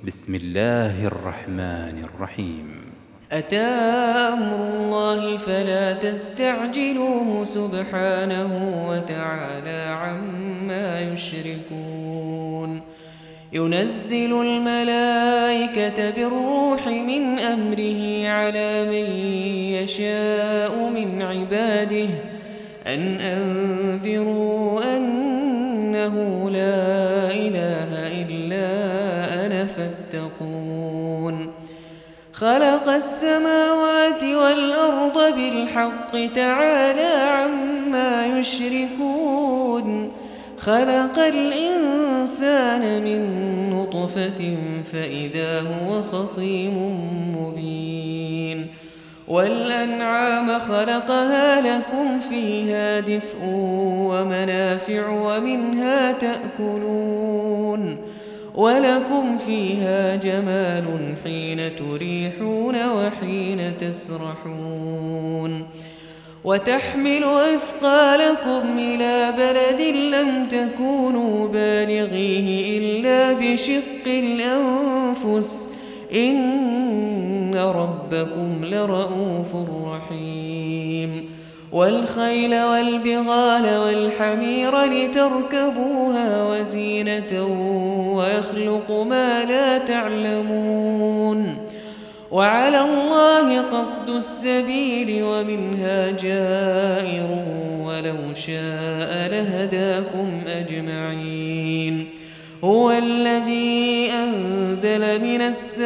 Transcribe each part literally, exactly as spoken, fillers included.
بسم الله الرحمن الرحيم. أتى أمر الله فلا تستعجلوه سبحانه وتعالى عما يشركون. ينزل الملائكة بالروح من أمره على من يشاء من عباده أن أنذروا أنه لا إله إلا أنا فاتقون. خلق السماوات والأرض بالحق تعالى عما يشركون. خلق الإنسان من نطفة فإذا هو خصيم مبين. والأنعام خلقها لكم فيها دفء ومنافع ومنها تأكلون ولكم فيها جمال حين تريحون وحين تسرحون. وتحمل أثقالكم إلى بلد لم تكونوا بالغيه إلا بشق الأنفس إن ربكم لرؤوف رحيم. والخيل والبغال والحمير لتركبوها وزينة ويخلق ما لا تعلمون. وعلى الله قصد السبيل ومنها جائر ولو شاء لهداكم أجمعين. هو الذي أنزل من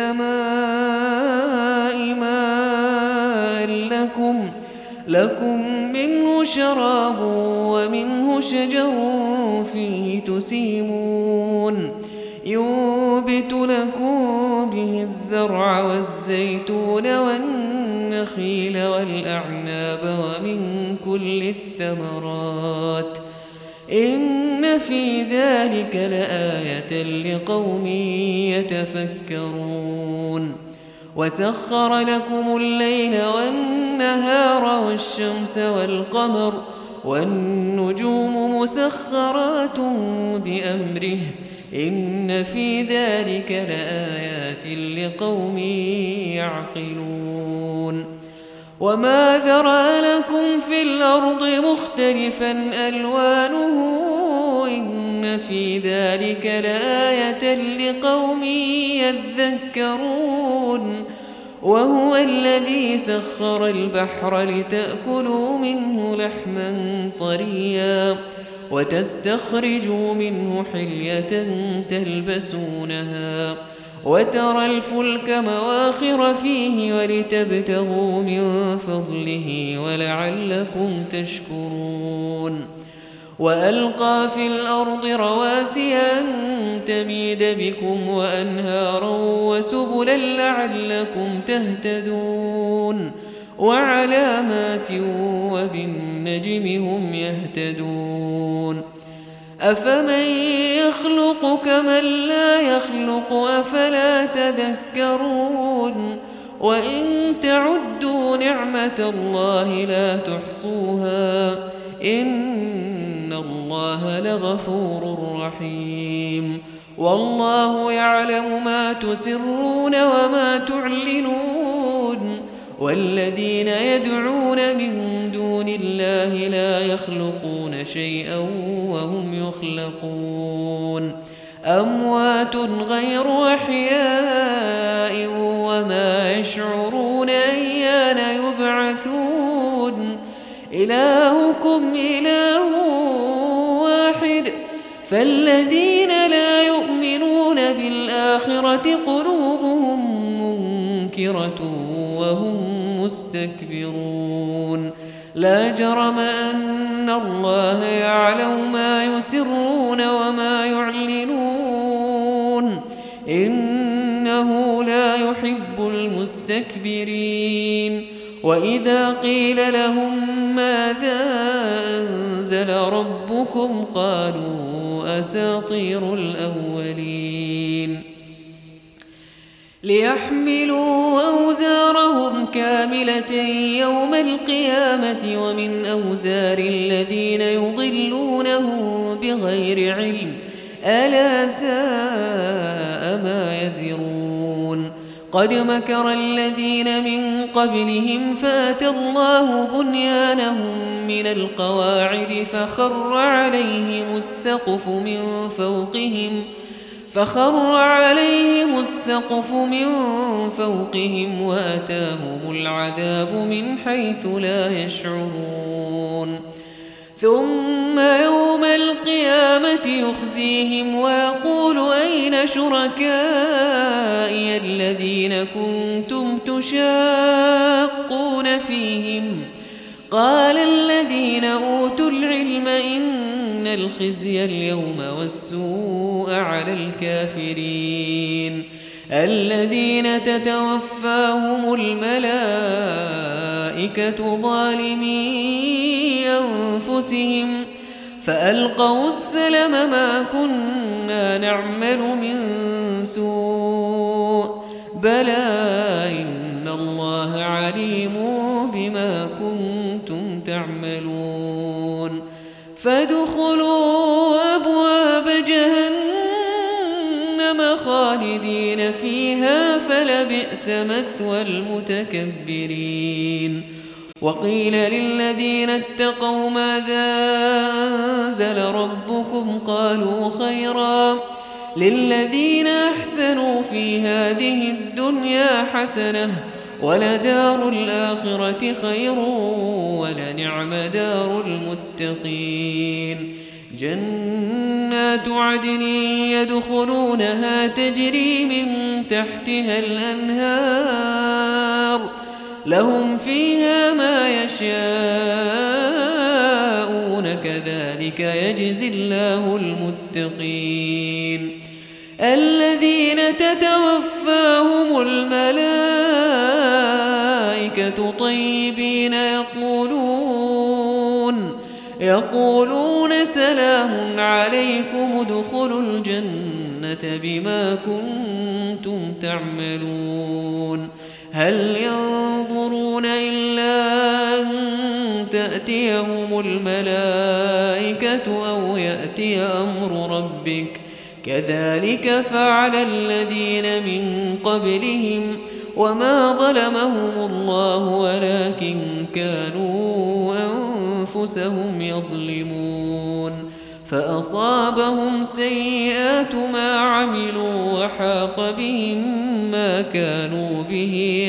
السماء ماء لكم لكم منه شراب ومنه شجر فيه تسيمون. ينبت لكم به الزرع والزيتون والنخيل والأعناب ومن كل الثمرات إن في ذلك لآية لقوم يتفكرون. وسخر لكم الليل والنهار والشمس والقمر والنجوم مسخرات بأمره إن في ذلك لآيات لقوم يعقلون. وما ذرأ لكم في الأرض مختلفا ألوانه إن في ذلك لآية لقوم يذكرون. وهو الذي سخر البحر لتأكلوا منه لحما طريا وتستخرجوا منه حلية تلبسونها وترى الفلك مواخر فيه ولتبتغوا من فضله ولعلكم تشكرون. وألقى في الأرض رواسي أن تميد بكم وأنهارا وسبلا لعلكم تهتدون. وعلامات وبالنجم هم يهتدون. أفمن يخلق كمن لا يخلق أفلا تذكرون. وإن تعدوا نعمة الله لا تحصوها إن الله لغفور رحيم. والله يعلم ما تسرون وما تعلنون. والذين يدعون من دون الله لا يخلقون شيئا وهم يخلقون. أموات غير أحياء وما يشعرون أيان يبعثون. إلهكم إله واحد فالذين لا يؤمنون بالآخرة قلوبهم منكرة وهم مستكبرون. لا جرم أن الله يعلم ما يسرون وما يعلنون إنه لا يحب المستكبرين. وإذا قيل لهم ماذا أنزل ربكم قالوا أساطير الأولين. ليحملوا أوزارهم كاملة يوم القيامة ومن أوزار الذين يضلونهم بغير علم ألا ساء ما يزرون. يشعرون قد مكر الذين من قبلهم فأتى الله بنيانهم من القواعد فخر عليهم السقف من فوقهم فخر عليهم السقف من فوقهم وأتاهم العذاب من حيث لا يشعرون ثم يوم القيامة يخزيهم ويقول أين شركائي الذين كنتم تشاقون فيهم قال الذين أوتوا العلم إن الخزي اليوم والسوء على الكافرين الذين تتوفاهم الملائكة ظالمي أنفسهم فألقوا السلم ما كنا نعمل من سوء بلى إن الله عليم بما كنتم تعملون فادخلوا أبواب جهنم خالدين فيها فلبئس مثوى المتكبرين وقيل للذين اتقوا ماذا أنزل ربكم قالوا خيرا للذين أحسنوا في هذه الدنيا حسنة ولدار الآخرة خير ولنعم دار المتقين جنات عدن يدخلونها تجري من تحتها الأنهار لهم فيها ما يشاءون كذلك يجزي الله المتقين الذين تتوفاهم الملائكة طيبين يقولون يقولون سلام عليكم ادخلوا الجنة بما كنتم تعملون هل ينظرون إلا أن تأتيهم الملائكة أو يأتي أمر ربك كذلك فعل الذين من قبلهم وما ظلمهم الله ولكن كانوا أنفسهم يظلمون فأصابهم سيئات ما عملوا وحاق بهم ما كانوا به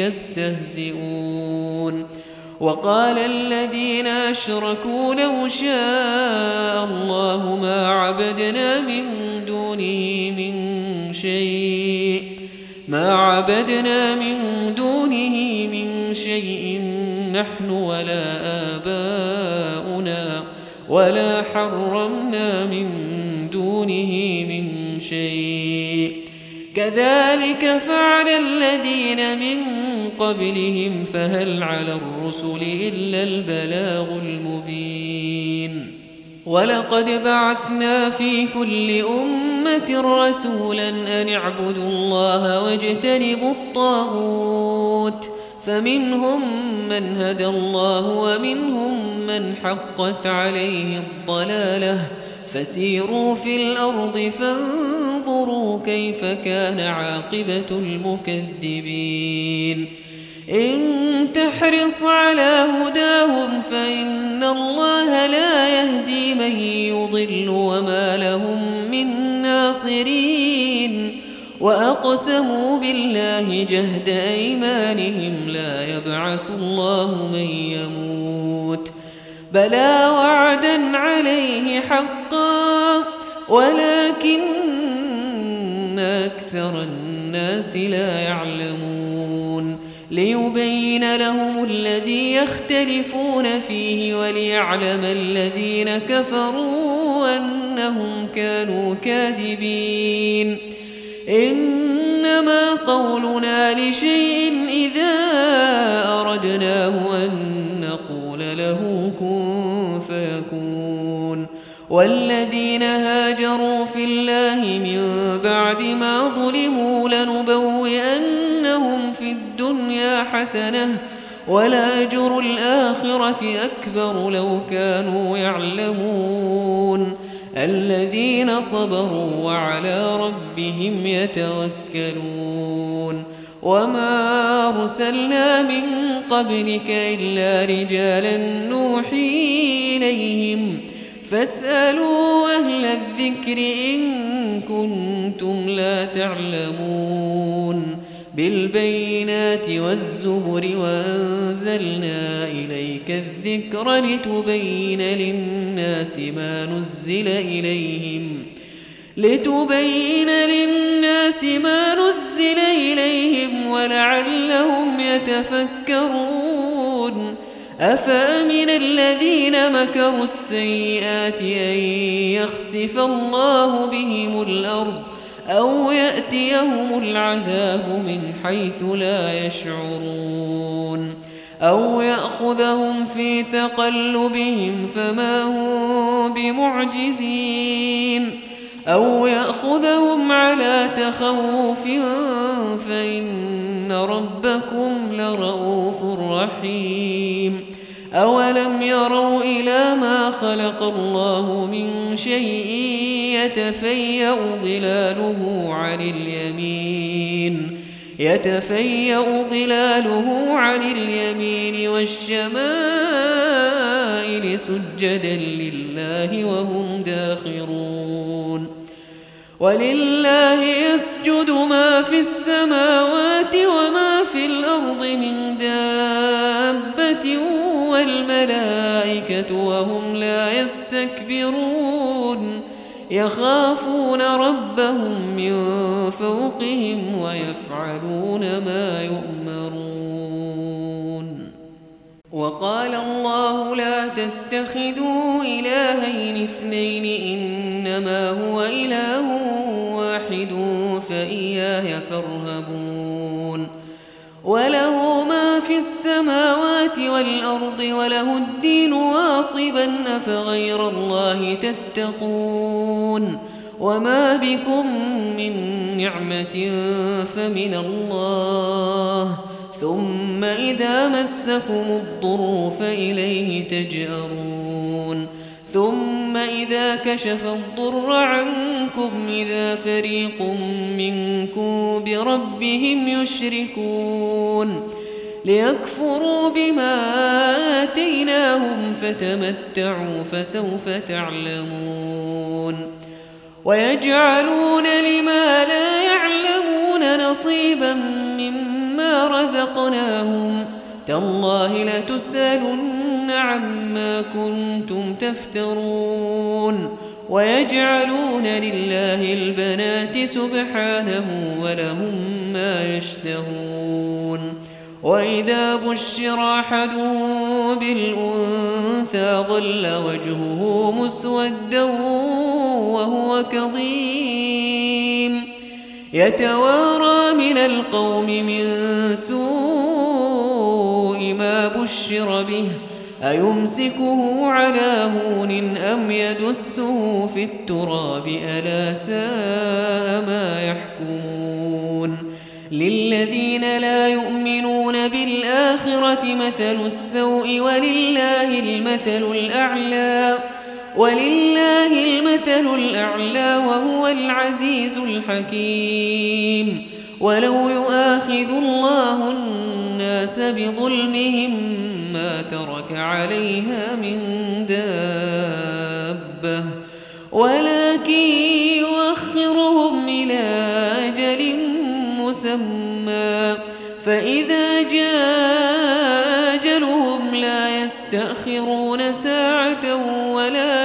يستهزئون وقال الذين أشركوا لو شاء الله ما عبدنا من دونه من شيء ما عبدنا من دونه من شيء نحن ولا آباؤنا ولا حرمنا من دونه من شيء كذلك فعل الذين من قبلهم فهل على الرسل إلا البلاغ المبين ولقد بعثنا في كل أمة رسولا أن اعبدوا الله واجتنبوا الطاغوت فمنهم من هدى الله ومنهم من حقت عليه الضلالة فسيروا في الأرض فانظروا كيف كان عاقبة المكذبين إن تحرص على هداهم فإن الله لا يهدي من يضل وما لهم من ناصرين وأقسموا بالله جهد أيمانهم لا يبعث الله من يموت بلى وعدا عليه حقا ولكن أكثر الناس لا يعلمون ليبين لهم الذي يختلفون فيه وليعلم الذين كفروا أنهم كانوا كاذبين إنما قولنا لشيء إذا أردناه أن نقول له كن فيكون والذين هاجروا في الله من بعد ما ظلموا لنبوئنهم في الدنيا حسنة ولأجر الآخرة أكبر لو كانوا يعلمون الذين صبروا وعلى ربهم يتوكلون وما أرسلنا من قبلك إلا رجالا نوحي إليهم فاسألوا أهل الذكر إن كنتم لا تعلمون بالبينات والزبر وأنزلنا إليك الذكر لتبين للناس ما نزل إليهم لتبين للناس ما نزل إليهم ولعلهم يتفكرون أفأمن الذين مكروا السيئات أن يخسف الله بهم الأرض أو يأتيهم العذاب من حيث لا يشعرون أو يأخذهم في تقلبهم فما هم بمعجزين أو يأخذهم على تخوف فإن ربكم لرؤوف رحيم أولم يروا إلى ما خلق الله من شيء يتفيأ ظلاله عن اليمين يتفيأ ظلاله عن اليمين والشمائل سجدا لله وهم داخرون ولله يسجد ما في السماوات وما في الأرض من دابة والملائكة وهم لا يستكبرون يخافون ربهم من فوقهم ويفعلون ما يؤمرون وقال الله لا تتخذوا إلهين اثنين إنما هو إله واحد فإياي فارهبون وله ما في السماوات والأرض وله الدين واصبا أفغير الله تتقون وما بكم من نعمة فمن الله ثم إذا مسكم الضر فإليه تجأرون ثم إذا كشف الضر عنكم إذا فريق منكم بربهم يشركون ليكفروا بما آتيناهم فتمتعوا فسوف تعلمون ويجعلون لما لا يعلمون نصيبا مما رزقناهم تالله لتسألن عما كنتم تفترون ويجعلون لله البنات سبحانه ولهم ما يشتهون وإذا بشر أحدهم بالأنثى ظل وجهه مسودا وهو كظيم يتوارى من القوم من سوء ما بشر به أيمسكه على هون أم يدسه في التراب ألا ساء ما يحكمون للذين لا يؤمنون بالآخرة مثل السوء ولله المثل الأعلى ولله المثل الأعلى وهو العزيز الحكيم ولو يؤاخذ الله الناس بظلمهم ما ترك عليها من دابة ولكن يؤخرهم إلى أجل مسمى فإذا جاء أجلهم لا يستأخرون ساعة ولا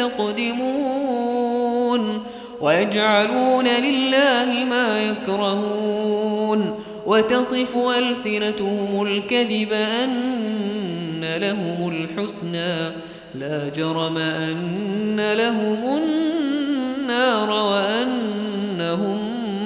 يستقدمون ويجعلون لله ما يكرهون وتصف ألسنتهم الكذب أن لهم الحسنى لا جرم أن لهم النار وأنهم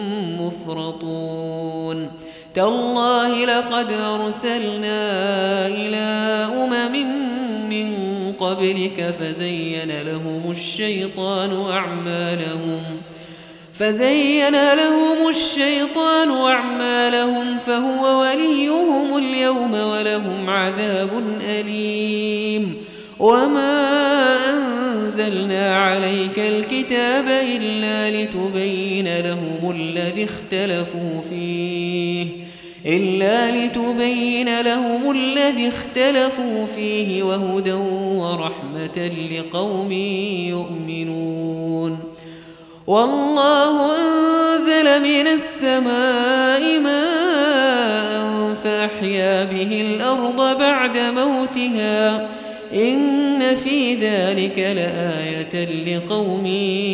مفرطون تالله لقد أرسلنا إلى أمم من قبلك فزين لهم الشيطان أعمالهم فزين لهم الشيطان أعمالهم فهو وليهم اليوم ولهم عذاب أليم وما أنزل أنزلنا عليك الكتاب إلا لتبين لهم الذي اختلفوا فيه إلا لتبين لهم الذي اختلفوا فيه وهدى ورحمة لقوم يؤمنون. والله أنزل من السماء ماء فأحيا به الأرض بعد موتها إن في ذلك لآية لقوم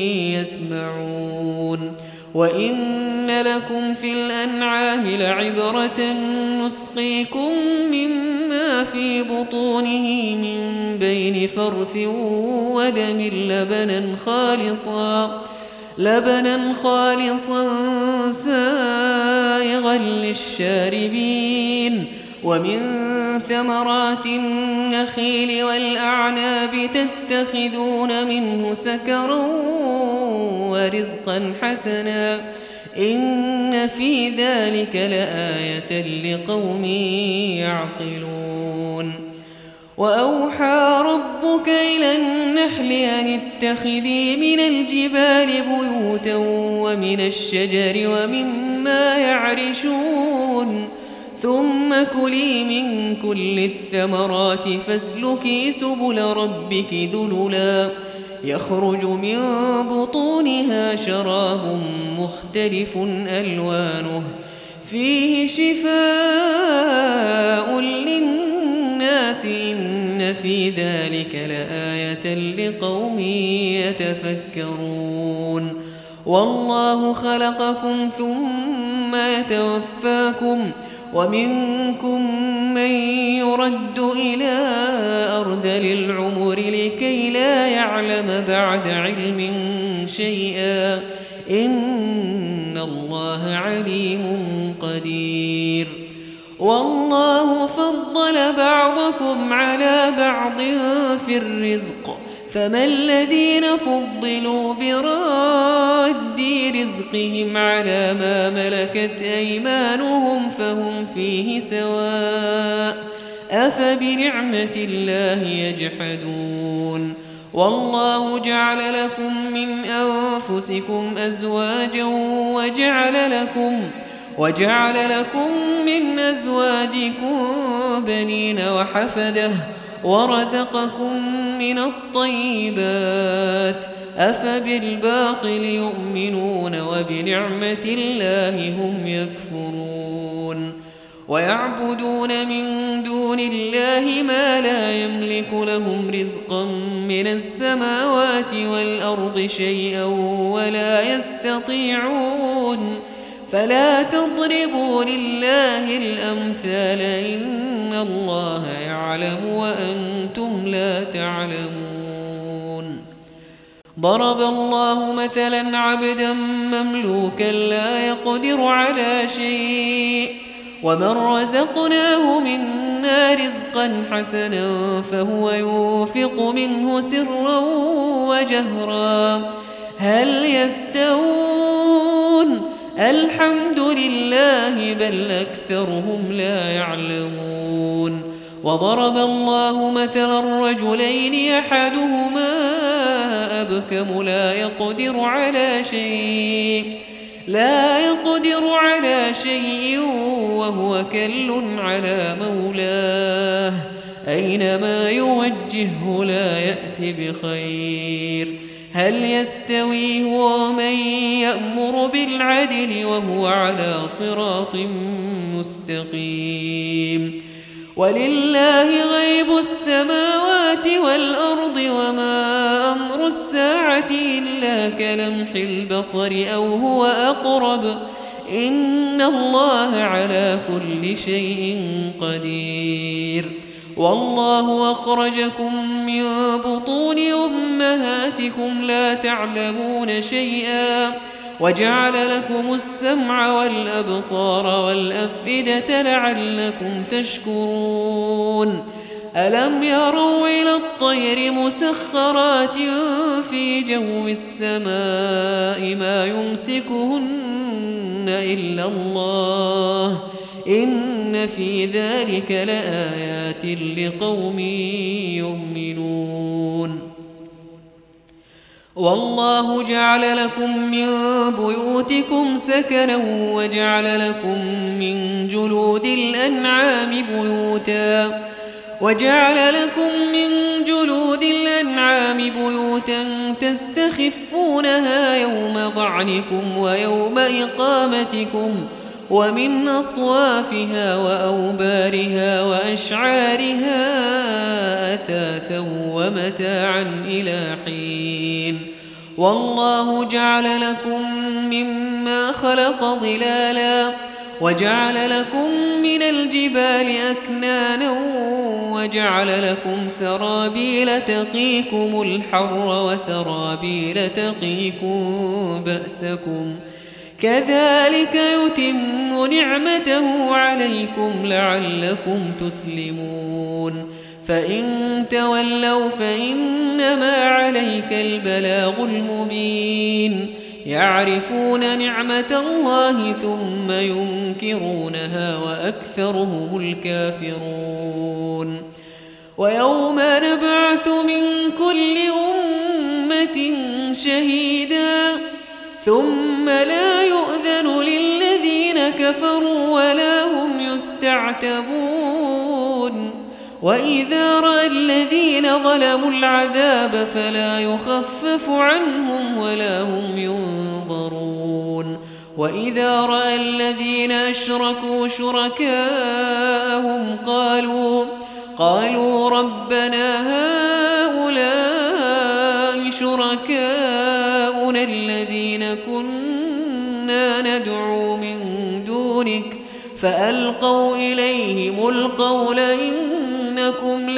يسمعون. وإن لكم في الأنعام لعبرة نسقيكم مما في بطونه من بين فرث ودم لبنا خالصا لبنا خالصا سائغا للشاربين ومن ثمرات النخيل والأعناب تتخذون منه سكرا ورزقا حسنا إن في ذلك لآية لقوم يعقلون. وأوحى ربك إلى النحل أن اتخذي من الجبال بيوتا ومن الشجر ومما يعرشون ثم كلي من كل الثمرات فاسلكي سبل ربك ذللا يخرج من بطونها شراب مختلف ألوانه فيه شفاء للناس إن في ذلك لآية لقوم يتفكرون. والله خلقكم ثم يتوفاكم ومنكم من يرد إلى أرذل العمر لكي لا يعلم بعد علم شيئا إن الله عليم قدير. والله فضل بعضكم على بعض في الرزق فما الذين فضلوا براد رزقهم على ما ملكت أيمانهم فهم فيه سواء أفبنعمة الله يجحدون. والله جعل لكم من أنفسكم أزواجا وجعل لكم وجعل لكم من أزواجكم بنين وحفدة ورزقكم من الطيبات أفبالباطل يؤمنون وبنعمة الله هم يكفرون. ويعبدون من دون الله ما لا يملك لهم رزقا من السماوات والأرض شيئا ولا يستطيعون فلا تضربوا لله الأمثال إن الله يعلم وأنتم لا تعلمون. ضرب الله مثلا عبدا مملوكا لا يقدر على شيء ومن رزقناه منا رزقا حسنا فهو ينفق منه سرا وجهرا هل يستوون الحمد لله بل أكثرهم لا يعلمون. وضرب الله مثلا رجلين أحدهما أبكم لا يقدر على شيء لا يقدر على شيء وهو كل على مولاه أينما يوجهه لا يأتي بخير هل يستوي هو ومن يأمر بالعدل وهو على صراط مستقيم. ولله غيب السماوات والأرض وما أمر الساعة إلا كلمح البصر أو هو أقرب إن الله على كل شيء قدير. والله أخرجكم من بطون أمهاتكم لا تعلمون شيئا وجعل لكم السمع والأبصار والأفئدة لعلكم تشكرون. ألم يروا إلى الطير مسخرات في جو السماء ما يمسكهن إلا الله إن في ذلك لآيات لقوم يؤمنون. والله جعل لكم من بيوتكم سكنا وجعل لكم من جلود الأنعام بيوتا وجعل لكم من جلود الأنعام بيوتا تستخفونها يوم ضعنكم ويوم إقامتكم ومن أصوافها وأوبارها وأشعارها أثاثا ومتاعا إلى حين والله جعل لكم مما خلق ظلالا وجعل لكم من الجبال أكنانا وجعل لكم سرابيل تقيكم الحر وسرابيل تقيكم بأسكم كذلك يتم نعمته عليكم لعلكم تسلمون فإن تولوا فإنما عليك البلاغ المبين يعرفون نعمة الله ثم ينكرونها وأكثرهم الكافرون ويوم نبعث من كل أمة شهيدا ثم لا يؤذن للذين كفروا ولا هم يستعتبون وإذا رأى الذين ظلموا العذاب فلا يخفف عنهم ولا هم ينظرون وإذا رأى الذين أشركوا شركاءهم قالوا قالوا ربنا هؤلاء شركاؤنا الذين كنا ندعو من دونك فألقوا إليهم القول إنكم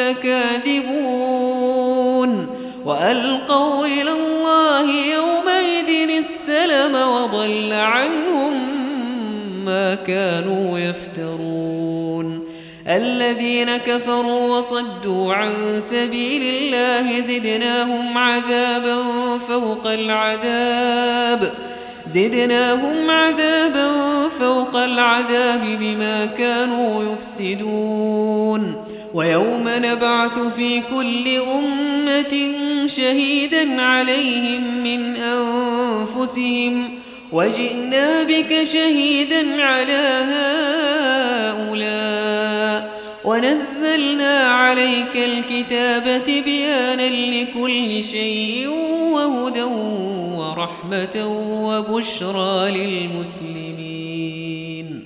لكاذبون وألقوا إلى الله يومئذ السلم وضل عنهم ما كانوا يفترون الذين كفروا وصدوا عن سبيل الله زدناهم عذابا فوق العذاب زدناهم عذابا فوق العذاب بما كانوا يفسدون ويوم نبعث في كل أمة شهيدا عليهم من أنفسهم وجئنا بك شهيدا على هؤلاء ونزلنا عليك الكتاب تبيانا لكل شيء وهدى ورحمة وبشرى للمسلمين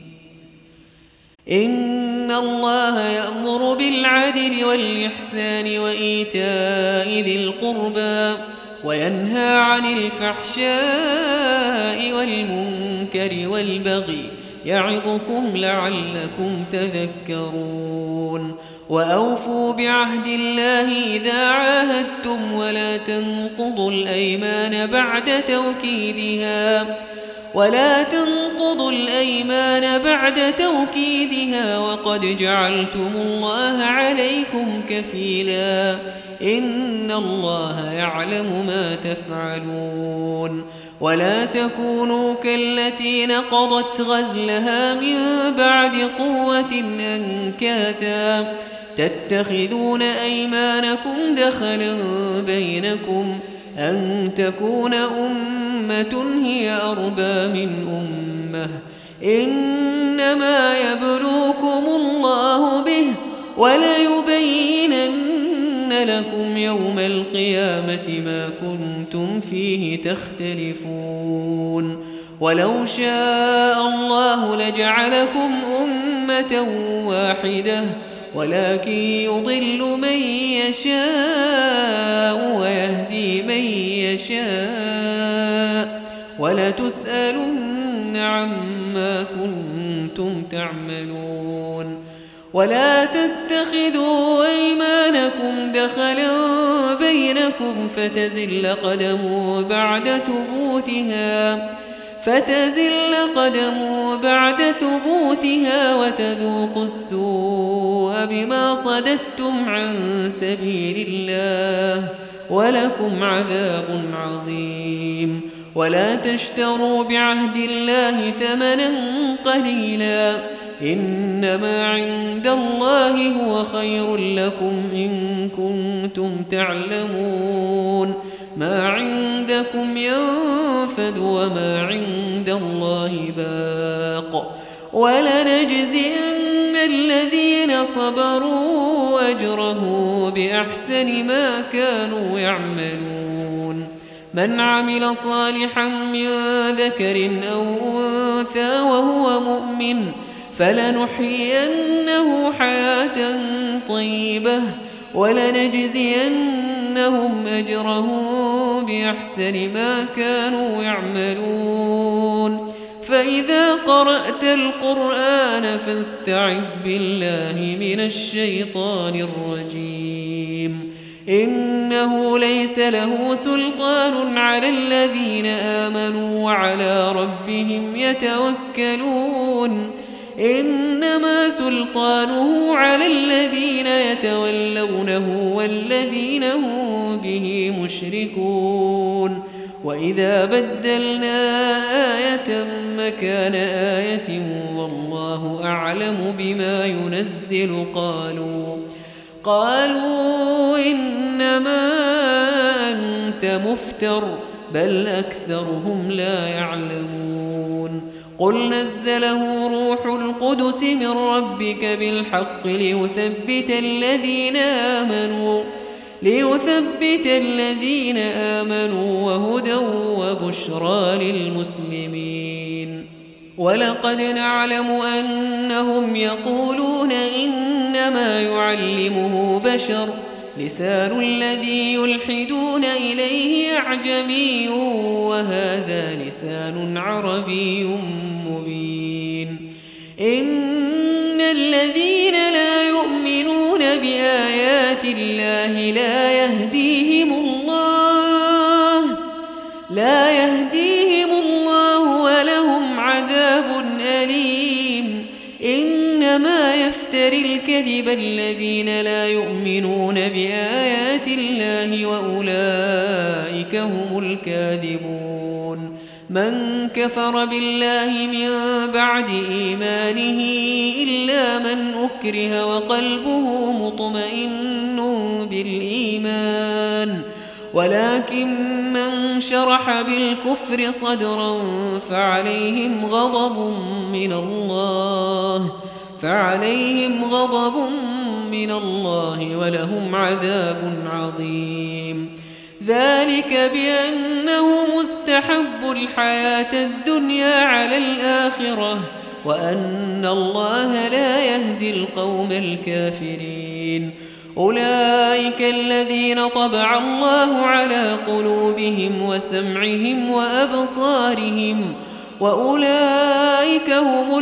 إن الله يأمر بالعدل والإحسان وإيتاء ذي القربى وينهى عن الفحشاء والمنكر والبغي يعظكم لعلكم تذكرون وأوفوا بعهد الله إذا عاهدتم ولا تنقضوا الأيمان بعد توكيدها ولا تنقضوا الأيمان بعد توكيدها وقد جعلتم الله عليكم كفيلا إن الله يعلم ما تفعلون ولا تكونوا كالتي نقضت غزلها من بعد قوة أنكاثا تتخذون أيمانكم دخلا بينكم أن تكون أمة هي أربى من أمة إنما يبلوكم الله به وليبينن لكم يوم القيامة ما كنتم فيه تختلفون ولو شاء الله لجعلكم أمة واحدة ولكن يضل من يشاء ويهدي من يشاء ولتسألن عما كنتم تعملون ولا تتخذوا أيمانكم دخلا بينكم فتزل قدم بعد ثبوتها فتزل قدم بعد ثبوتها وتذوقوا السوء بما صددتم عن سبيل الله ولكم عذاب عظيم ولا تشتروا بعهد الله ثمنا قليلا إنما عند الله هو خير لكم إن كنتم تعلمون ما عند عندكم ينفد وما عند الله باق ولنجزين الذين صبروا أجره بأحسن ما كانوا يعملون من عمل صالحا من ذكر أو أنثى وهو مؤمن فلنحيينه حياة طيبة ولنجزينهم أجرهم بأحسن ما كانوا يعملون فإذا قرأت القرآن فاستعذ بالله من الشيطان الرجيم إنه ليس له سلطان على الذين آمنوا وعلى ربهم يتوكلون إنما سلطانه على الذين يتولونه والذين هم به مشركون وإذا بدلنا آية مكان آية والله أعلم بما ينزل قالوا قالوا إنما أنت مفتر بل أكثرهم لا يعلمون قل نزله روح القدس من ربك بالحق ليثبت الذين آمنوا ليثبت الذين آمنوا وهدى وبشرى للمسلمين ولقد نعلم أنهم يقولون إنما يعلمه بشر لسان الذي يلحدون إليه أعجمي وهذا لسان عربي مبين إن الذين لا يؤمنون بآيات الله لا يهديهم الله لا يهديهم الله ولهم عذاب أليم إنما يفتري الكذب الذين لا يؤمنون بآيات الله وأولئك هم الكاذبون من كفر بالله من بعد إيمانه إلا من أكره وقلبه مطمئن بالإيمان ولكن من شرح بالكفر صدرا فعليهم غضب من الله فعليهم غضب من الله ولهم عذاب عظيم ذلك بأنه مستحب الحياة الدنيا على الآخرة وأن الله لا يهدي القوم الكافرين أولئك الذين طبع الله على قلوبهم وسمعهم وأبصارهم وأولئك هم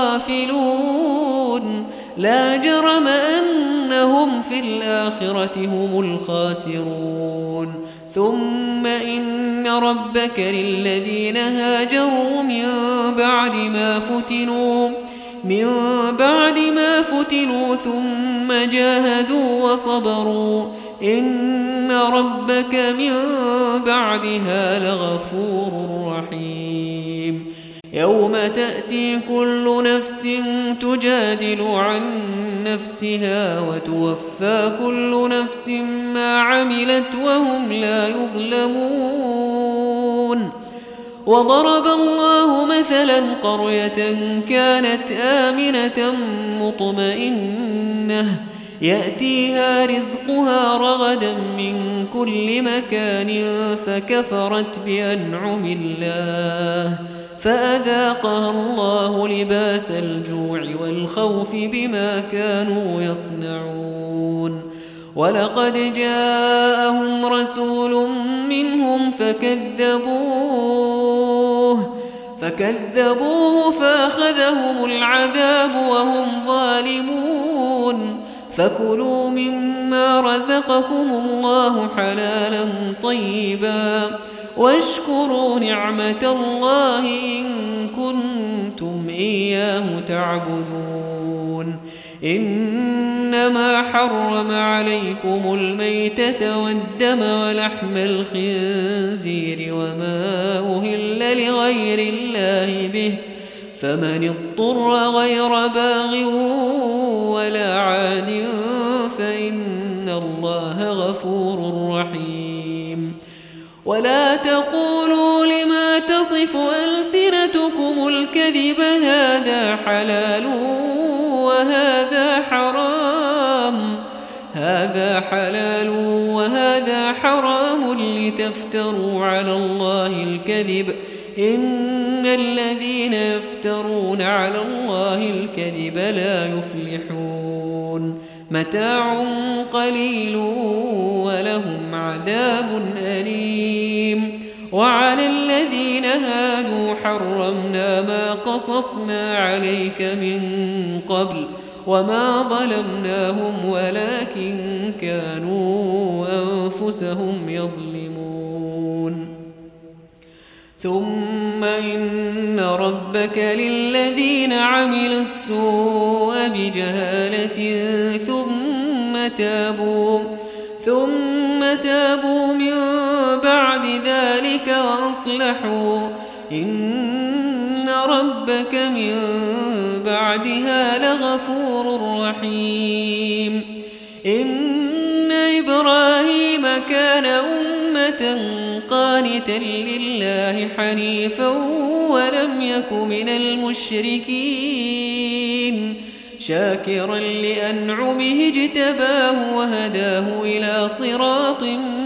الغافلون لا جرم أنهم في الآخرة هم الخاسرون ثم إن ربك للذين هاجروا من بعد ما فتنوا من بعد ما فتنوا ثم جاهدوا وصبروا إن ربك من بعدها لغفور رحيم يوم تأتي كل نفس تجادل عن نفسها وتوفى كل نفس ما عملت وهم لا يظلمون وضرب الله مثلا قرية كانت آمنة مطمئنة يأتيها رزقها رغدا من كل مكان فكفرت بأنعم الله فأذاقها الله لباس الجوع والخوف بما كانوا يصنعون ولقد جاءهم رسول منهم فكذبوه فكذبوه فأخذهم العذاب وهم ظالمون فكلوا مما رزقكم الله حلالا طيبا واشكروا نعمة الله إن كنتم إياه تعبدون إنما حرم عليكم الميتة والدم ولحم الخنزير وما أهل لغير الله به فمن اضطر غير باغ ولا عاد فإن الله غفور رحيم ولا تقولوا لما تصف ألسنتكم الكذب هذا حلال وهذا حرام هذا حلال وهذا حرام لتفتروا على الله الكذب إن الذين يفترون على الله الكذب لا يفلحون متاع قليل ولهم عذاب أليم وعلى الذين هادوا حرمنا ما قصصنا عليك من قبل وما ظلمناهم ولكن كانوا أنفسهم يظلمون ثم إن ربك للذين عملوا السوء بجهالة ثم تابوا ثم تابوا من بعد ذلك وأصلحوا إن ربك من بعدها لغفور رحيم إن إبراهيم كان أمة قانتا لله حنيفا ولم يك من المشركين شاكرا لأنعمه اجتباه وهداه إلى صراط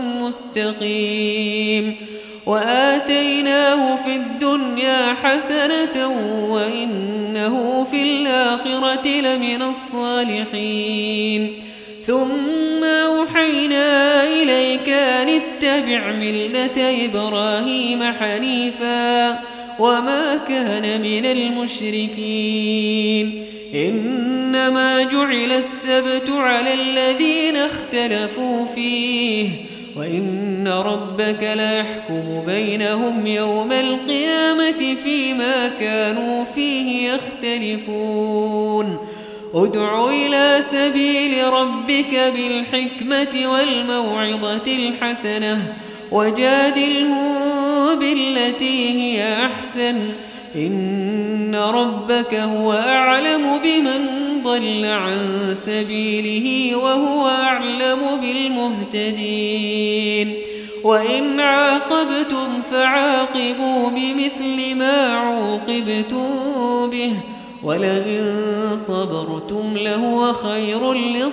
مستقيم وآتيناه في الدنيا حسنة وإنه في الآخرة لمن الصالحين ثم أوحينا إليك أن اتبع ملة إبراهيم حنيفا وما كان من المشركين إنما جعل السبت على الذين اختلفوا فيه وإن ربك ليحكم بينهم يوم القيامة فيما كانوا فيه يختلفون ادع إلى سبيل ربك بالحكمة والموعظة الحسنة وجادلهم بالتي هي أحسن إن ربك هو أعلم بمن ضل عن سبيله وهو أعلم بالمهتدين وإن عاقبتم فعاقبوا بمثل ما عوقبتم به ولئن صبرتم لهو خير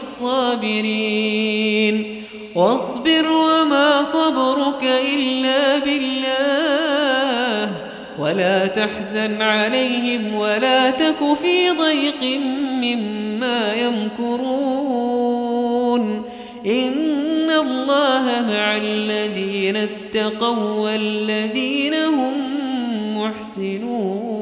للصابرين واصبر وما صبرك إلا بالله ولا تحزن عليهم ولا تك في ضيق مما يمكرون إن الله مع الذين اتقوا والذين هم محسنون.